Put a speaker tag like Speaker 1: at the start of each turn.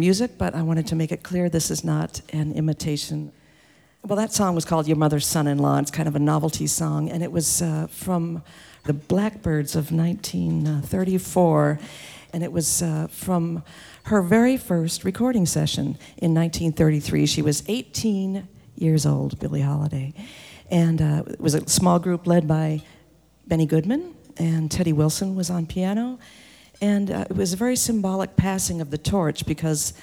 Speaker 1: music, but I wanted to make it clear this is not an imitation. Well, that song was called Your Mother's Son-in-Law. It's kind of a novelty song, and it was from the Blackbyrds of 1934, and it was from her very first recording session in 1933. She was 18 years old, Billie Holiday, and it was a small group led by Benny Goodman, and Teddy Wilson was on piano, and it was a very symbolic passing of the torch because